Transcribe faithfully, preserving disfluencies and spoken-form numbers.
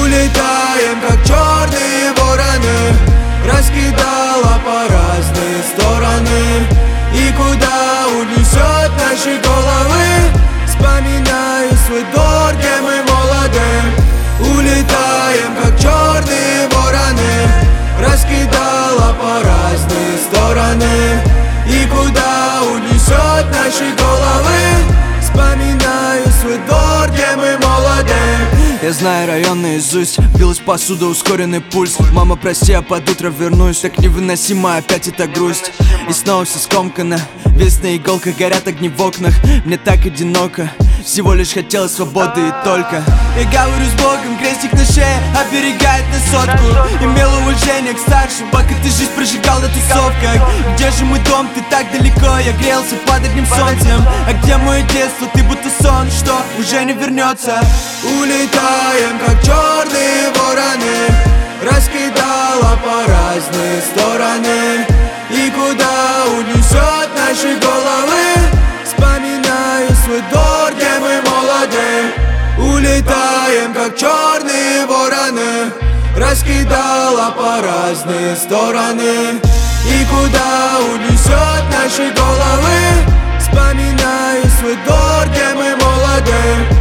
Улетаем, как черные вороны, раскидала по разные стороны. И куда унесет наши головы? Вспоминаю свой двор, где мы молоды. Улетаем, как черные вороны, раскидала по разные стороны. И куда унесет наши головы? Вспоминаю свой двор, где мы молоды. Я знаю район наизусть, билась посуда, ускоренный пульс. Мама, прости, я под утро вернусь. Так невыносимо опять эта грусть. И снова все скомкано, весь на иголках, горят огни в окнах. Мне так одиноко, всего лишь хотелось свободы и только. Я говорю с Богом, крестик на шее оберегает на сотку. Имел уважение к старшим, пока ты жизнь прожигал на тусовках. Где же мой дом, ты так далеко, я грелся под одним солнцем. А где мое детство, ты будто сон, что уже не вернется. Улетаем, как черные вороны, раскидала по разные стороны. И куда унесет наши головы? Вспоминаю свой двор, где мы молоды. Улетаем, как черные вороны, раскидала по разные стороны. И куда унесет наши головы? Вспоминаю свой двор, где мы молоды.